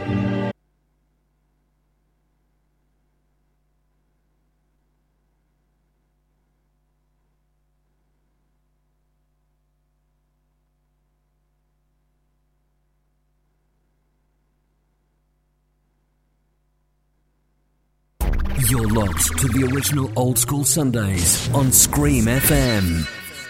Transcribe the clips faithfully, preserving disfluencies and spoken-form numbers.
You're locked to the original Old School Sundays on Scream F M.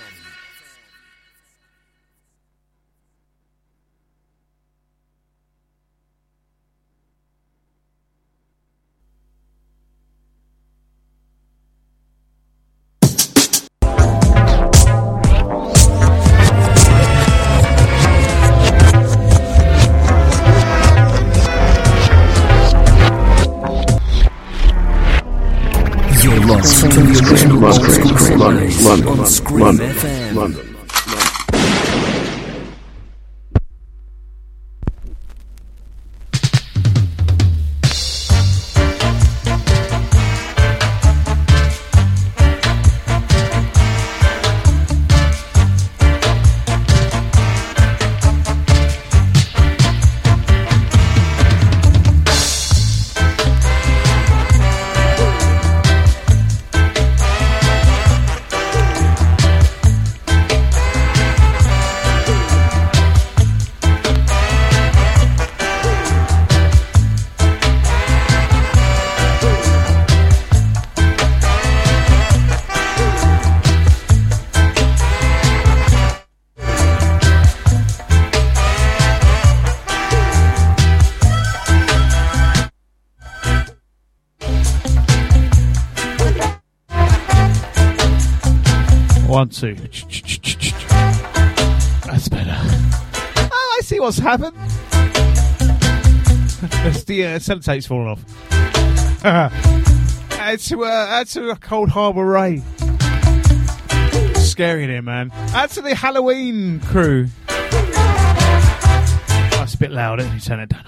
To the original Old School Sundays on Scream F M. London. One, two. That's better. Oh, I see what's happened. That's the uh, sellotape's fallen off. Add to, uh, add to a Cold Harbour Ray. Scary in here, man. Add to the Halloween crew. Oh, it's a bit loud. Let me turn it down.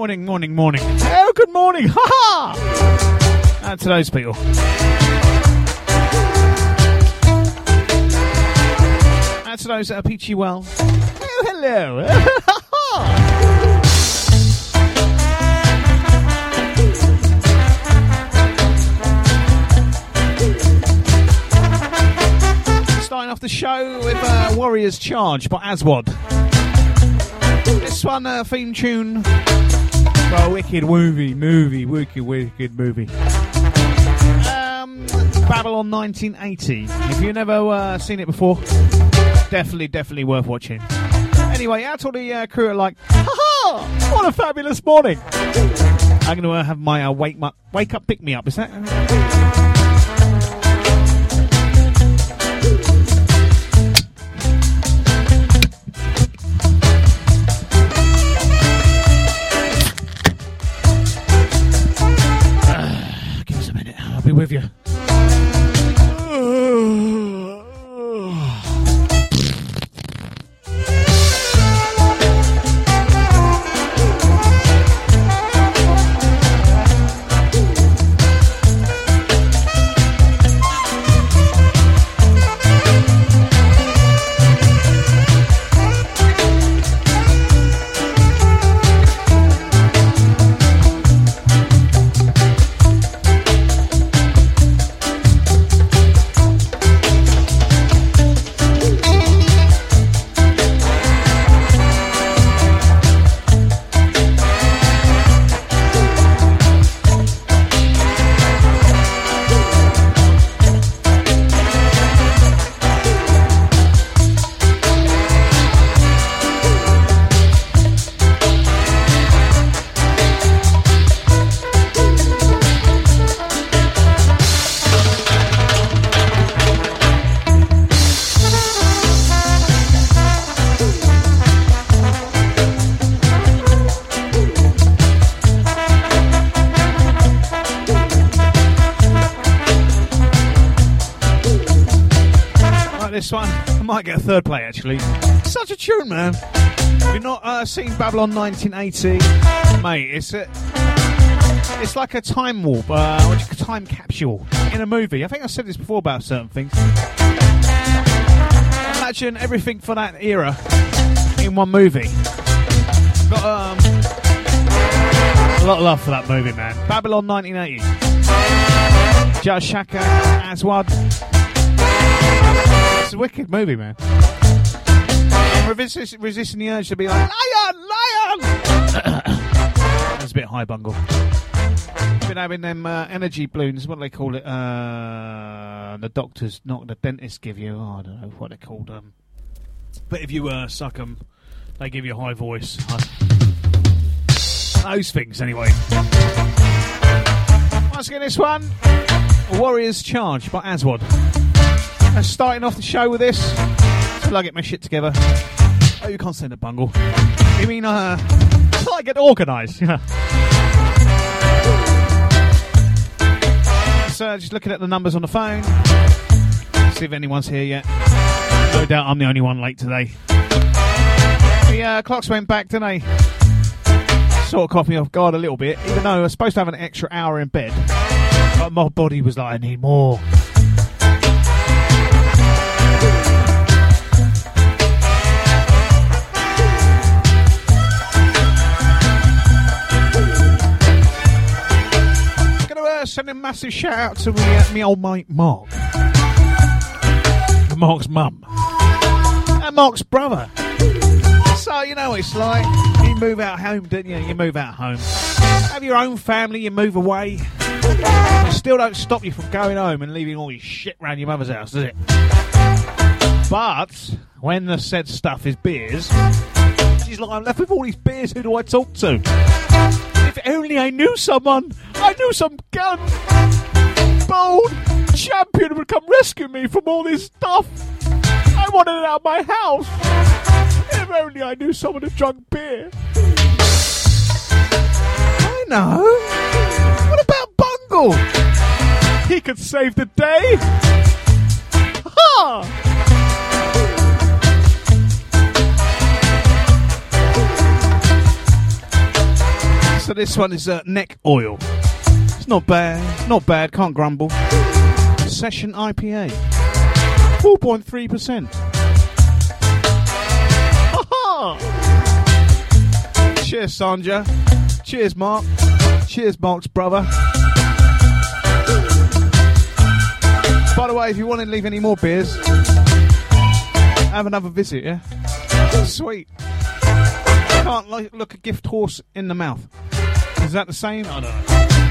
Morning, morning, morning. Oh, good morning. Ha ha! And to those people. And to those that are peachy well. Oh, hello. Ha ha! Starting off the show with uh, Warriors Charge by Aswad. This one, uh, theme tune for a wicked movie, movie, wicked, wicked movie. Um, Babylon nineteen eighty. If you've never uh, seen it before, definitely, definitely worth watching. Anyway, out to the uh, crew are like, ha ha! What a fabulous morning! I'm going to uh, have my uh, wake, my wake up, pick me up. Is that? Be with you. This one, I might get a third play actually. Such a tune, man. You've not uh, seen Babylon nineteen eighty, mate? It's a, it's like a time warp, uh, what you call time capsule in a movie. I think I said this before about certain things. Imagine everything for that era in one movie. Got um, a lot of love for that movie, man. Babylon nineteen eighty. Judge Shaka, Aswad. It's a wicked movie, man. I'm resist, resisting the urge to be like, lion, lion! That's a bit high, Bungle. Been having them uh, energy balloons, what do they call it? Uh, the doctors, not the dentists give you. Oh, I don't know what they're called. Um, but if you uh, suck them, they give you a high voice. Those things, anyway. Once again, this one, Warriors Charge by Aswad. And starting off the show with this, till I get my shit together. Oh, you can't send a bungle. You mean, uh, till I get organised, you know. So, just looking at the numbers on the phone. See if anyone's here yet. No doubt I'm the only one late today. The uh, clocks went back, didn't they? Sort of caught me off guard a little bit, even though I was supposed to have an extra hour in bed. But my body was like, I need more. Send a massive shout out to me, uh, me old mate Mark. Mark's mum. And Mark's brother. So, you know what it's like. You move out home, don't you? You move out home. Have your own family, you move away. It still don't stop you from going home and leaving all your shit around your mother's house, does it? But, when the said stuff is beers, she's like, I'm left with all these beers, who do I talk to? If only I knew someone. I knew some gun, bold champion would come rescue me from all this stuff. I wanted it out of my house. If only I knew someone who drank beer. I know. What about Bungle? He could save the day. Ha! this one is uh, Neck Oil. It's not bad, not bad, can't grumble. Session I P A, four point three percent. Cheers, Sanja. Cheers, Mark. Cheers, Mark's brother. By the way, if you want to leave any more beers, have another visit, yeah? Sweet. Can't lo- look a gift horse in the mouth. Is that the same? I don't know.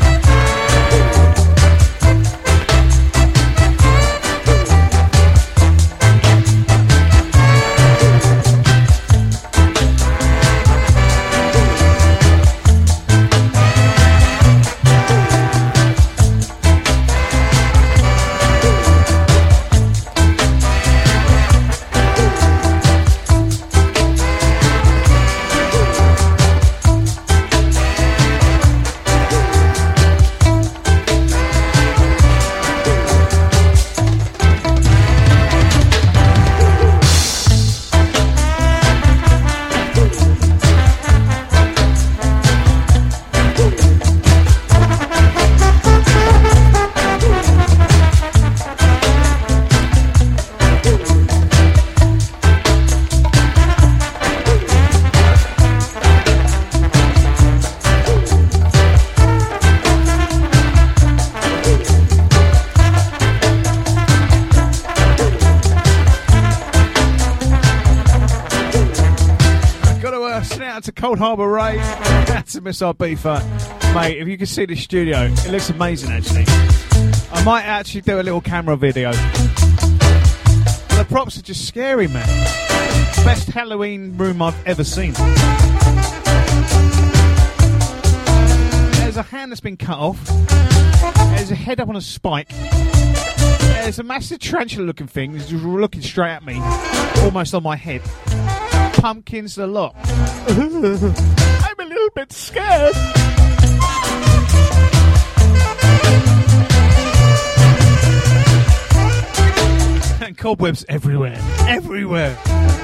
Cold Harbour Ray, that's a Missile Beefer. Mate, if you can see the studio, it looks amazing actually. I might actually do a little camera video. The props are just scary, man. Best Halloween room I've ever seen. There's a hand that's been cut off. There's a head up on a spike. There's a massive tarantula looking thing that's just looking straight at me, almost on my head. Pumpkins a lot. I'm a little bit scared. And cobwebs everywhere. Everywhere.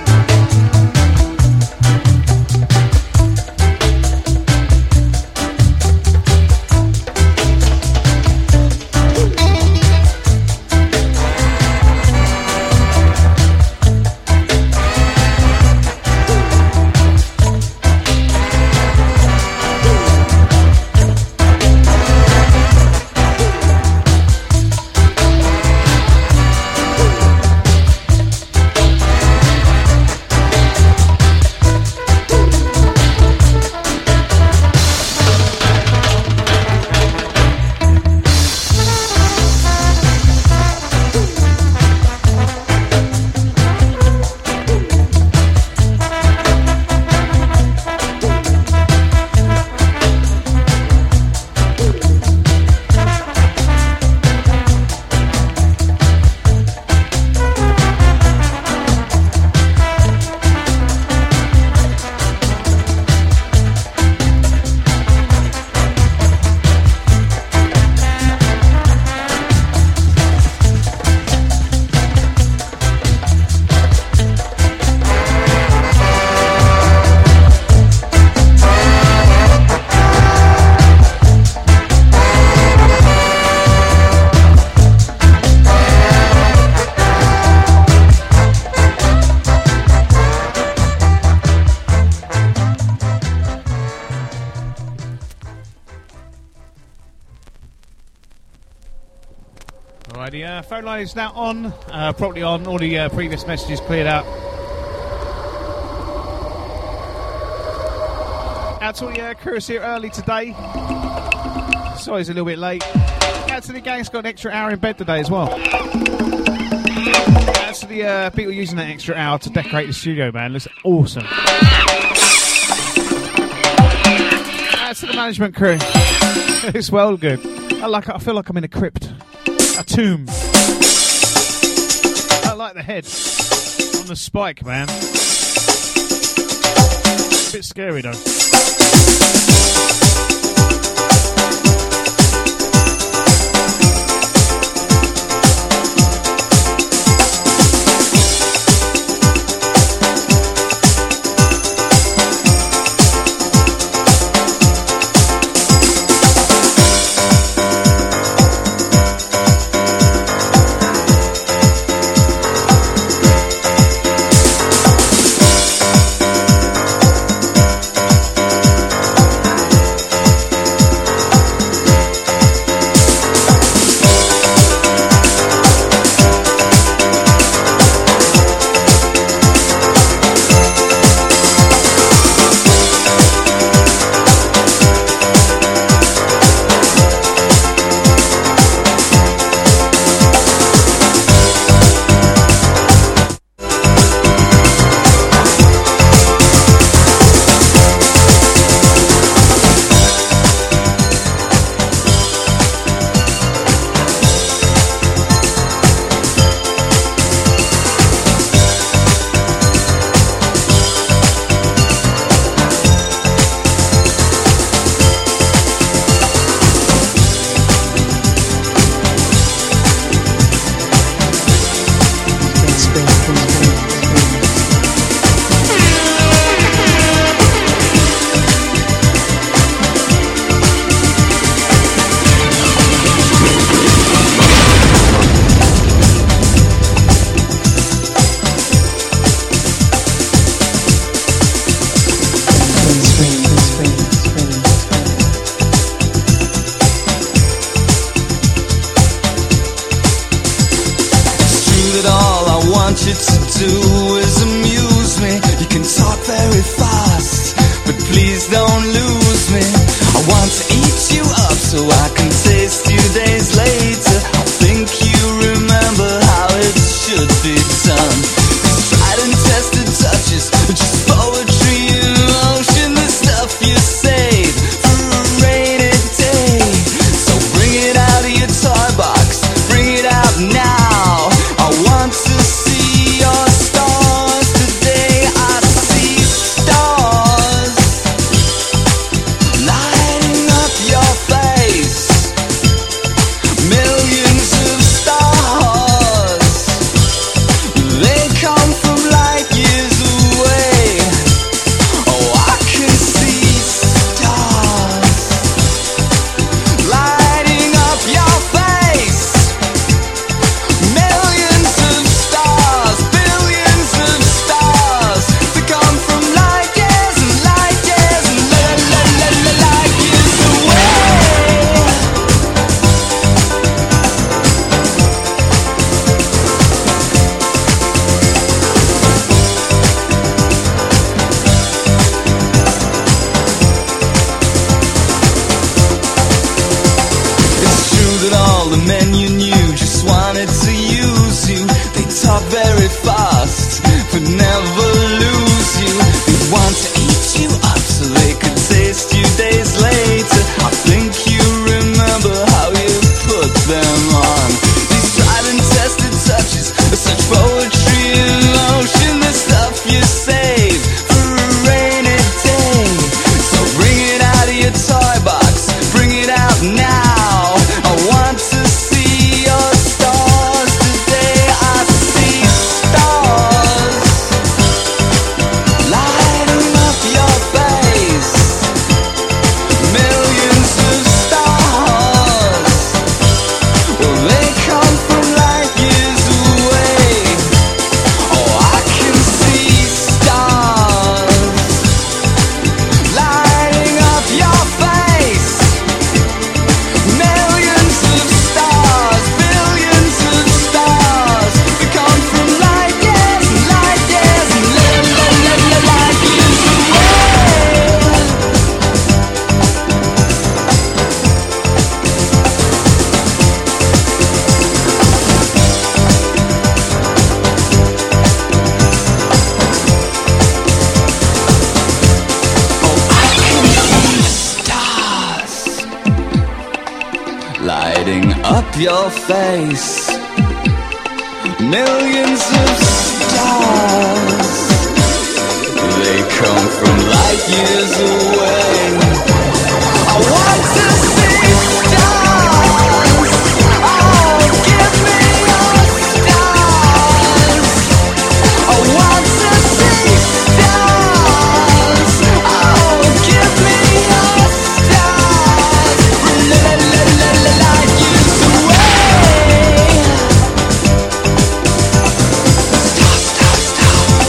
Phone line is now on, uh, properly on, all the uh, previous messages cleared out. Out to the uh, crews here early today. Sorry it's a little bit late. Out to the gang's got an extra hour in bed today as well. Out to the uh, people using that extra hour to decorate the studio, man. Looks awesome. Out to the management crew. It's well good. I like. I feel like I'm in a crypt. A tomb. I like the head on the spike, man. A bit scary though. please don't lose me. I want to eat you up so I can taste you days later. I think you remember how it should be done. Tried and tested touches, just poetry in motion. The stuff you save for a rainy day. So bring it out of your toy box, bring it out now. I want to see your stars today. I see stars lighting up your face. Millions of stars, they come from light years away. Oh, I can see stars lighting up your face. Millions of stars, billions of stars, they come from light years and light years and la la la la light years away. It's true that all the men you knew just wanted to use you. They talk very fast, but never lose you. They want to eat you up so they could taste you days later. I think you remember how you put them on. These tried and tested touches, such poetry in motion. The stuff you save for a rainy day. So bring it out of your toy box, bring it out now. I want to see your stars today. I see stars lighting up your face. Millions of stars, well, they come from light years away. Oh, I can see stars lighting up your face. Millions of stars, billions of stars, they come from light years and light years and la la la la light years away. Stars lighting up your face. Millions of stars, they come from light years away. I want to see stars. Oh, give me your stars. I want to see stars. Oh, give me your stars. La la la la la light years away. Stars, stars, stars.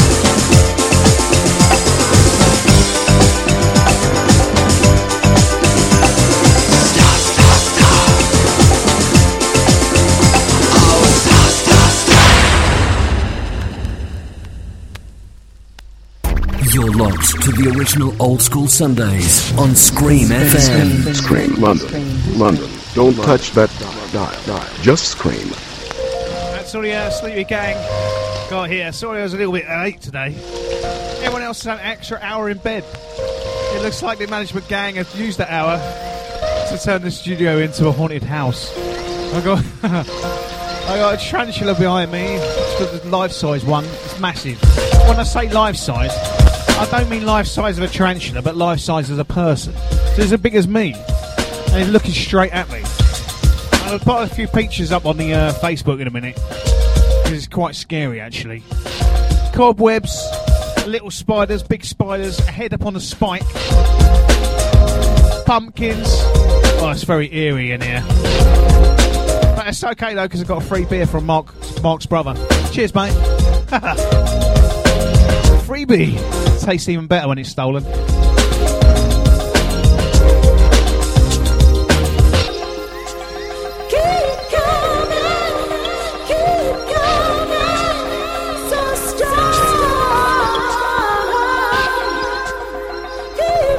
Stars, stars, stars. Oh, stars, stars, stars. You're locked to the original Old School Sundays on Scream F M. Scream, London, London. Don't touch that dial, dial. Just scream. That's all the uh, Sleepy Gang got here. Sorry I was a little bit late today. Everyone else had an extra hour in bed. It looks like the management gang have used that hour to turn the studio into a haunted house. I got I got a tarantula behind me. It's got the life-size one. It's massive. When I say life-size, I don't mean life-size of a tarantula, but life-size as a person. So it's as big as me. And he's looking straight at me. I'll put a few pictures up on the uh, Facebook in a minute. Because it's quite scary, actually. Cobwebs, little spiders, big spiders, a head up on a spike. Pumpkins. Oh, it's very eerie in here. But it's okay, though, because I've got a free beer from Mark, Mark's brother. Cheers, mate. Freebie. Tastes even better when it's stolen. Keep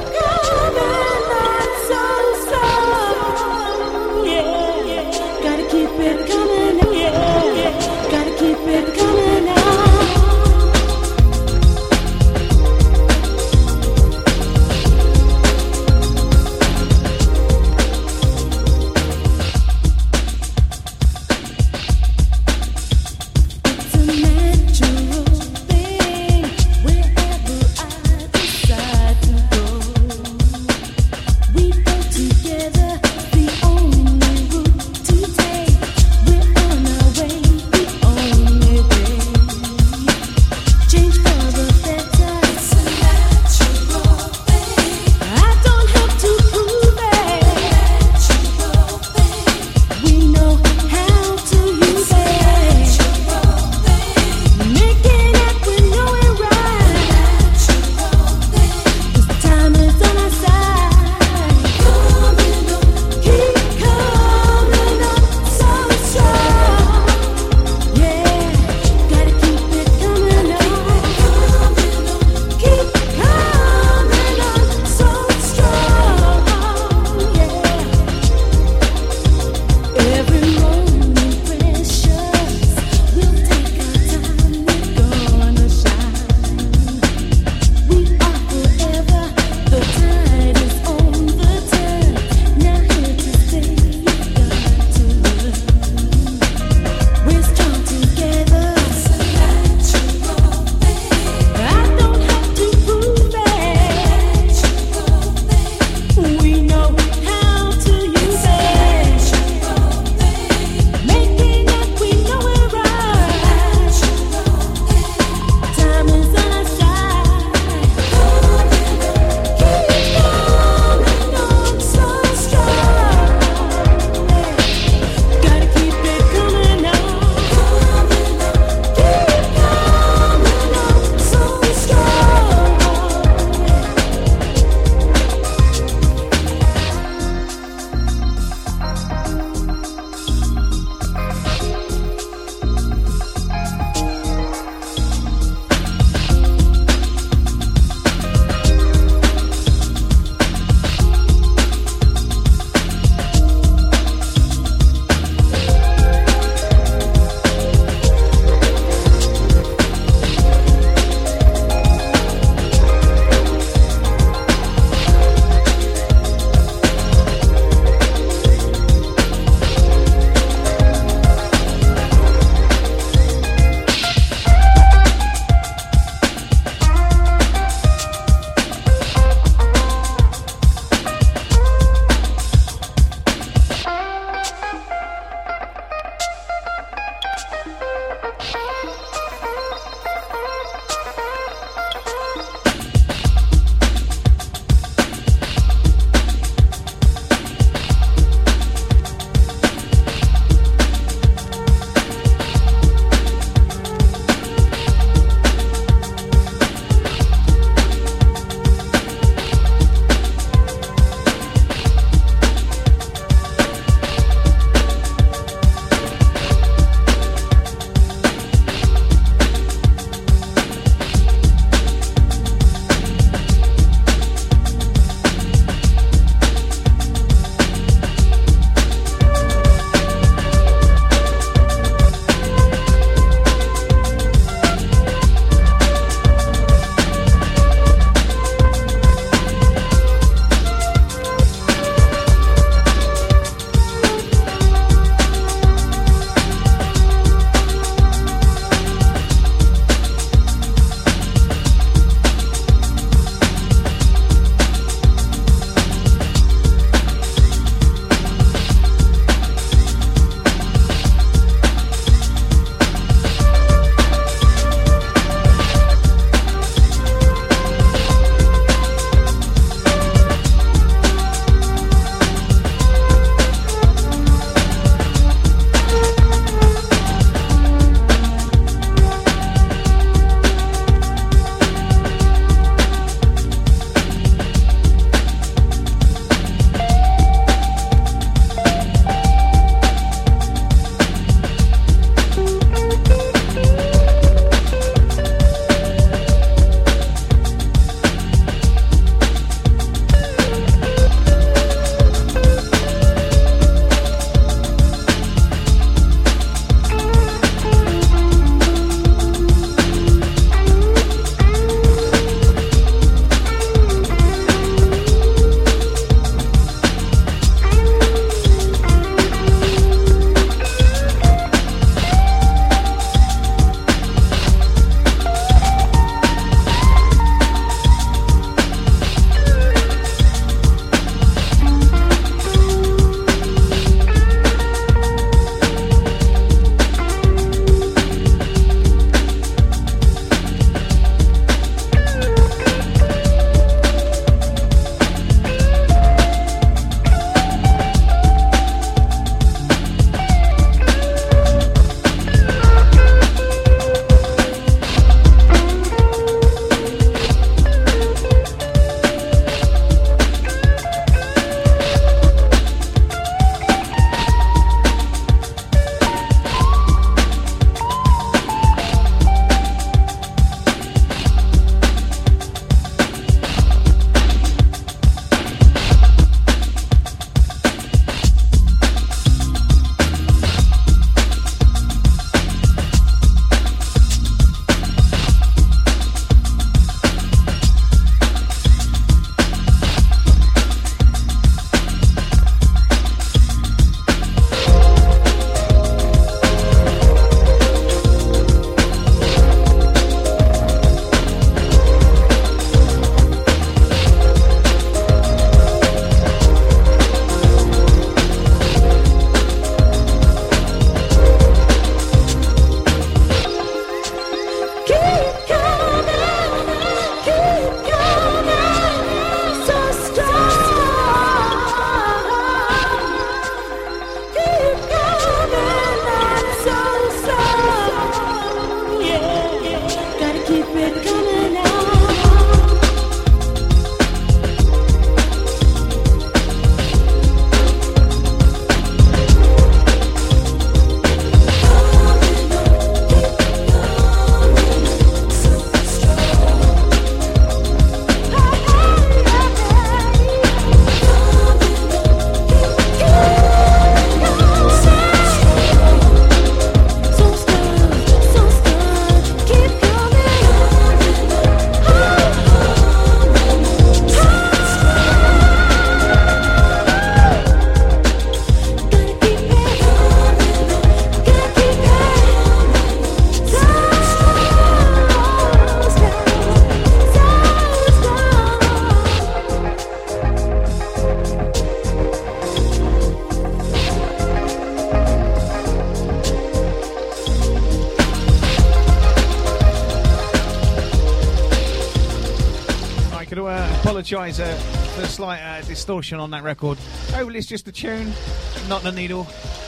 apologise uh, for the slight uh, distortion on that record. Hopefully it's just the tune, not the needle.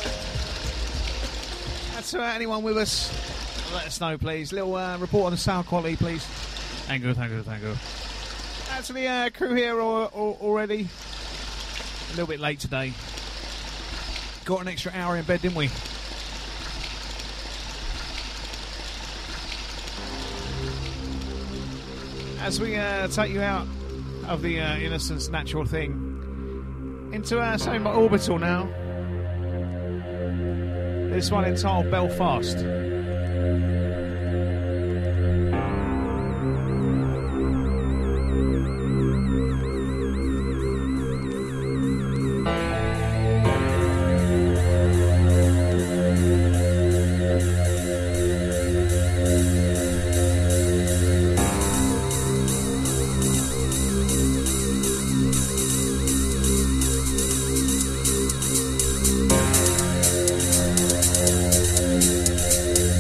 That's uh, anyone with us. Let us know, please. Little uh, report on the sound quality, please. Thank you, thank you, thank you. That's the uh, crew here or, or, already. A little bit late today. Got an extra hour in bed, didn't we? As we uh, take you out of the uh, Innocence Natural Thing into uh, something by Orbital now. This one entitled Belfast. Belfast.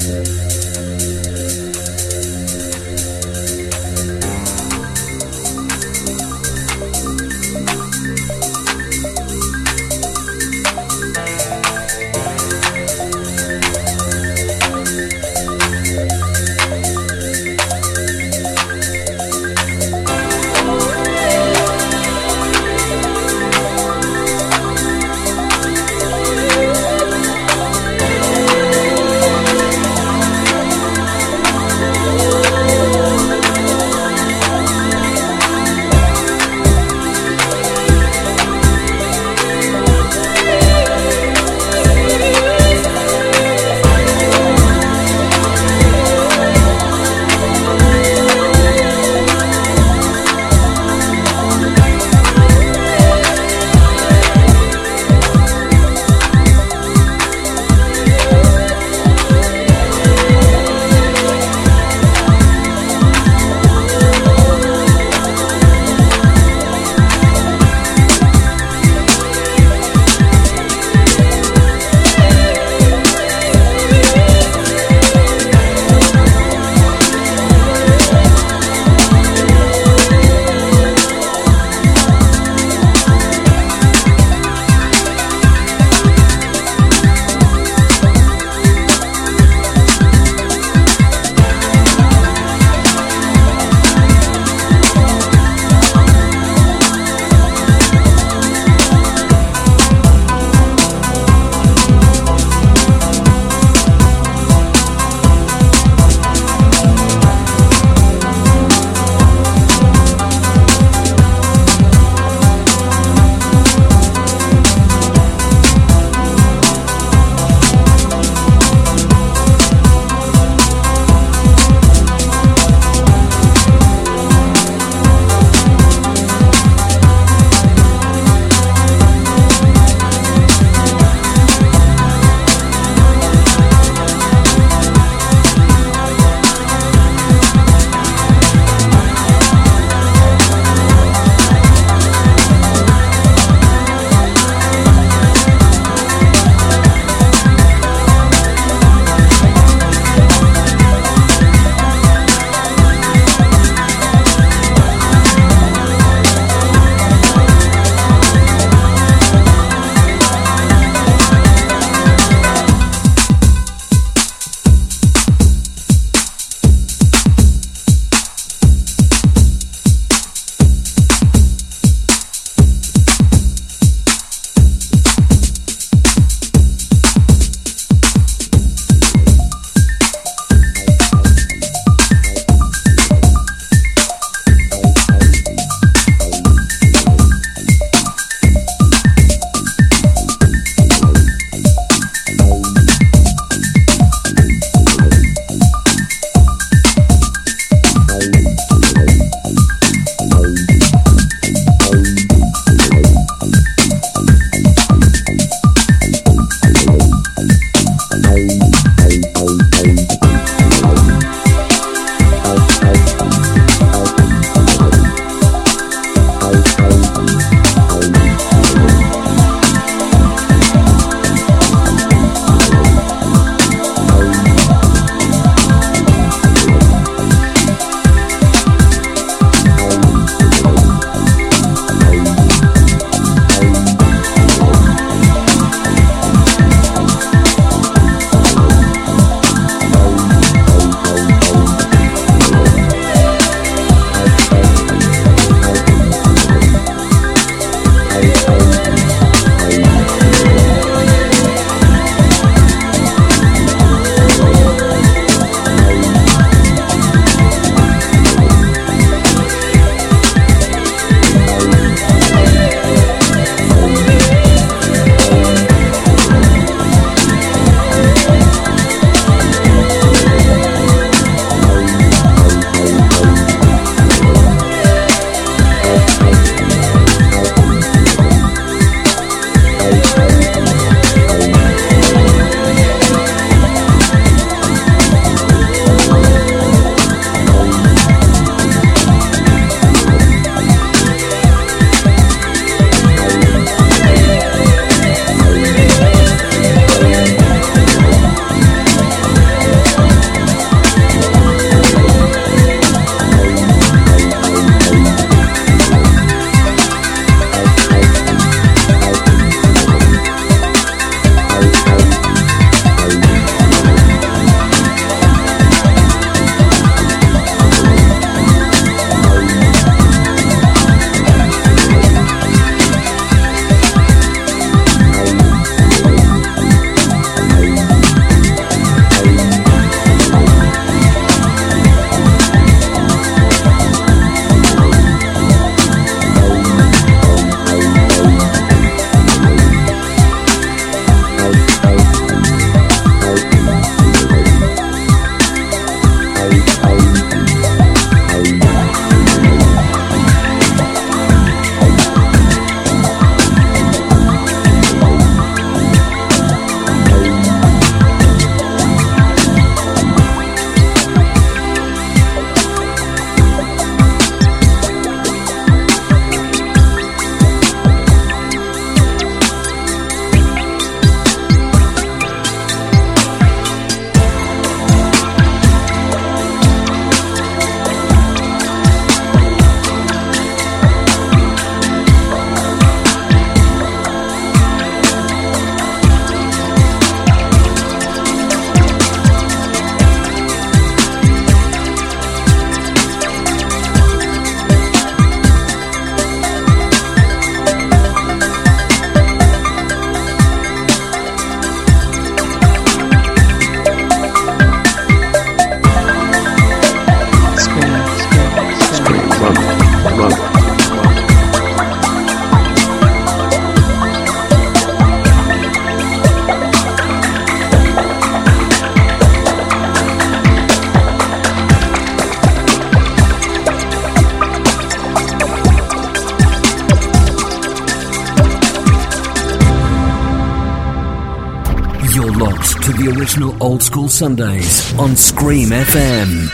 to the original Old School Sundays on Scream F M.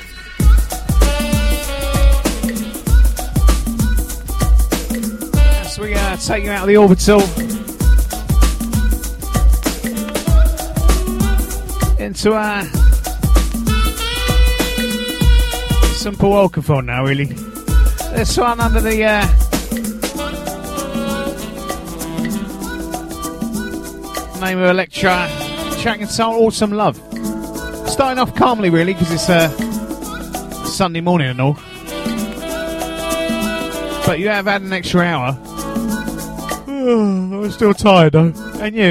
As we uh, take you out of the orbital into uh, Simple Okafor now, really. This one under the uh, name of Electra, track and soul, Awesome Love. Starting off calmly, really, because it's uh, Sunday morning and all. But you have had an extra hour. Oh, I'm still tired though. And you?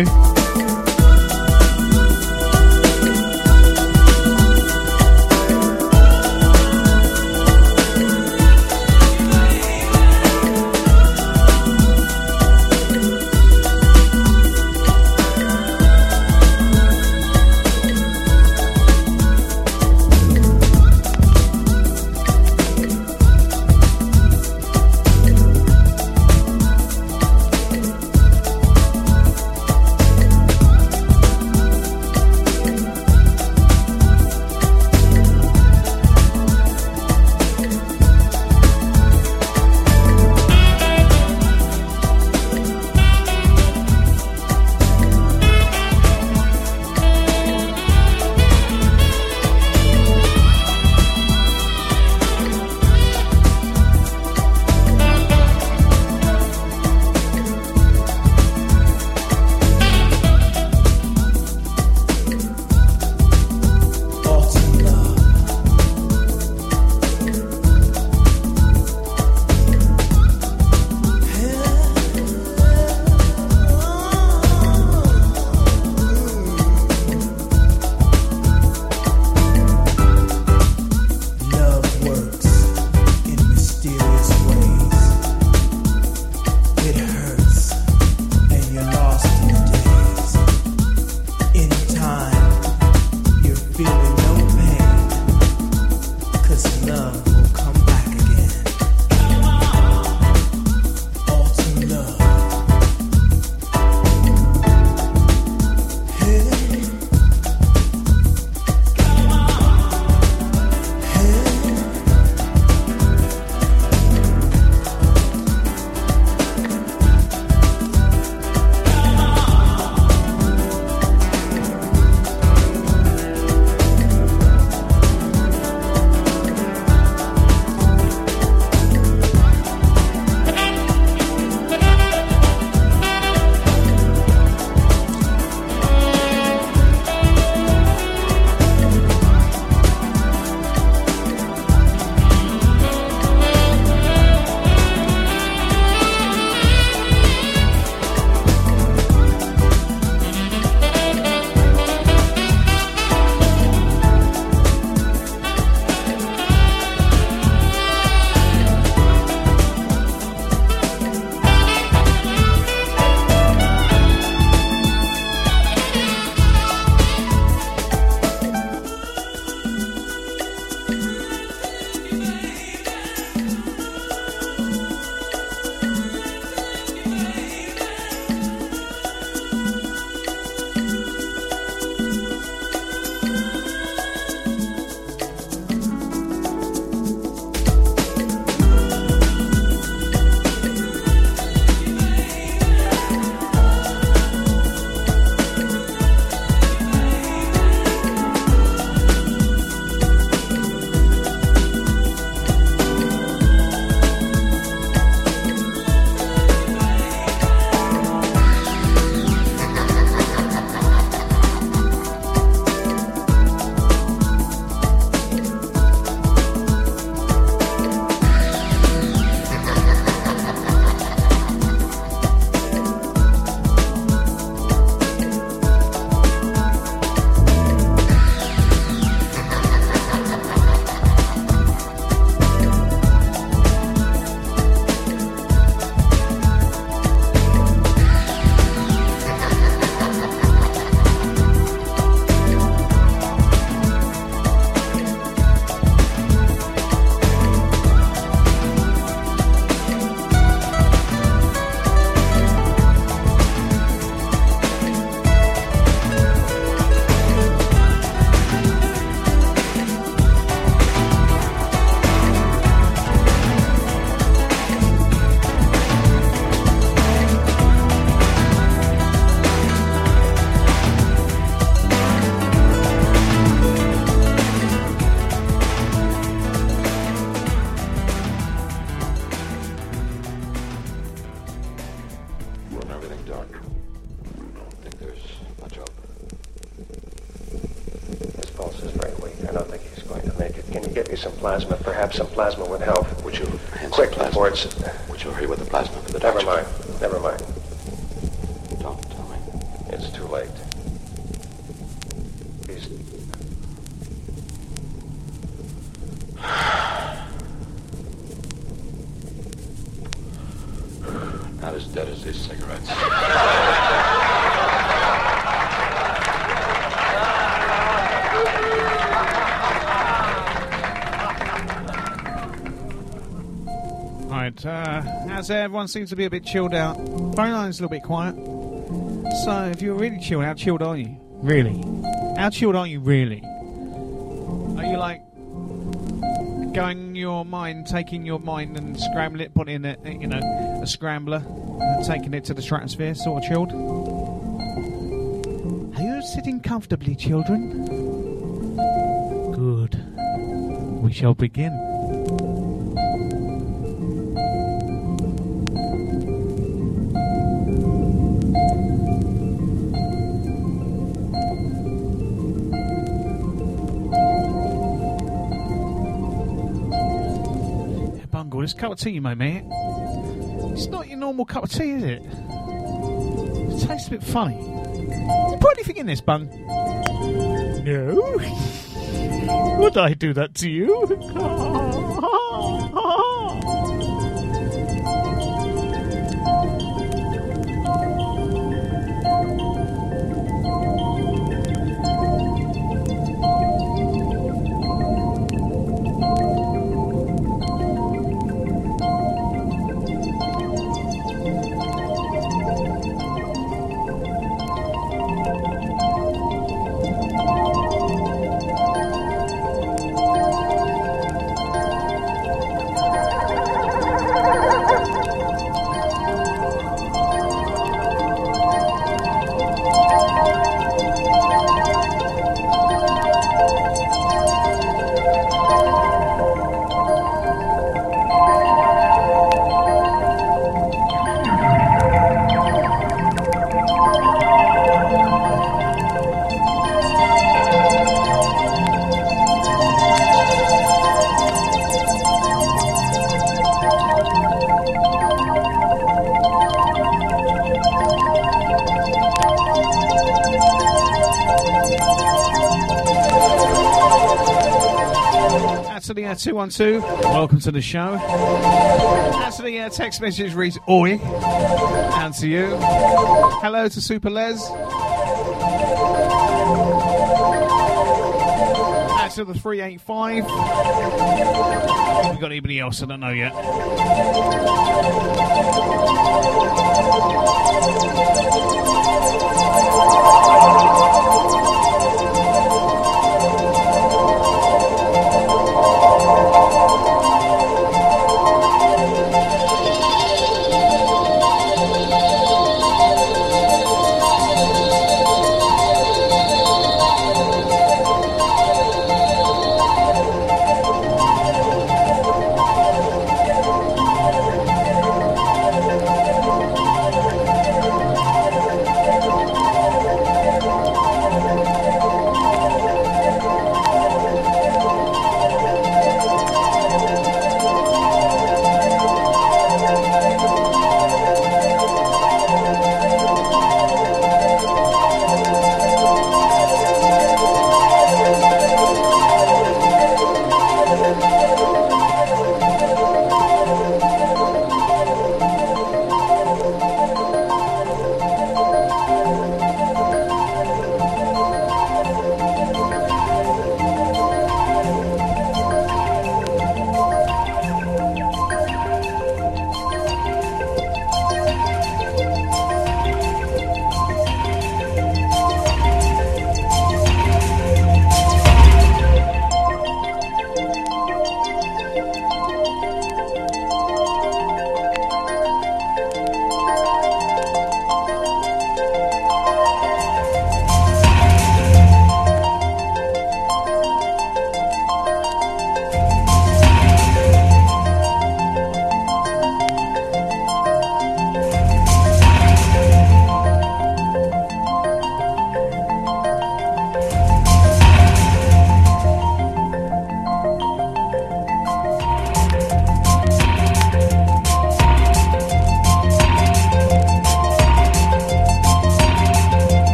dark. I don't think there's much hope. His pulse is very weak. I don't think he's going to make it. Can you get me some plasma? Perhaps some plasma would help. Would you hand Quick, some plasma? before it's... Would you hurry with the plasma for the Never doctor? mind. Never mind. Don't tell me. It's too late. He's... Not as dead as these cigarettes. Right, uh, as everyone seems to be a bit chilled out. Phone line's a little bit quiet. So, if you're really chilled, how chilled are you? Really? How chilled are you, really? Are you like going your mind, taking your mind and scrambling it, putting it in, you know, a scrambler, and taking it to the stratosphere, sort of chilled? Are you sitting comfortably, children? Good. We shall begin. This cup of tea, my mate. It's not your normal cup of tea, is it? It tastes a bit funny. Did you put anything in this, Bung? No. Would I do that to you? two one two, welcome to the show. As to the uh, text message reads Oi, and to you. Hello to Super Les. As to the three eight five. Have you got anybody else? I don't know yet.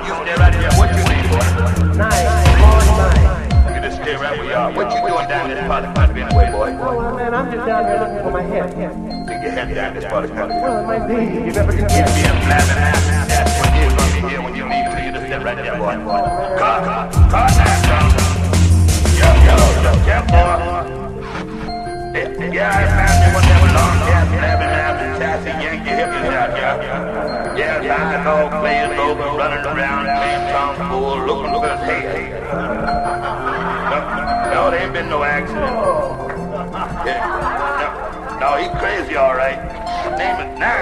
You stay right there. What's your name, boy? Nine. Nine. You just stay right where you are. What you doing down this part of the country anyway, boy? Oh, man, I'm just down here looking for my head. Stick your head down this part of the country. Well, it might be. You never can You get be a blabbing ass. That's when you're going to be here when you need to. You just stay right there, boy. Cut, cut, cut that down. Yeah, yeah, yeah, boy. Yeah, I found me one of them long gas blabbing ass and chassis Yankee hippies out here. Yeah, I know players over, running around, playing tomfool, looking for his head. No, no, there ain't been no accident. Yeah. No, no, he crazy, all right. His name is Nine.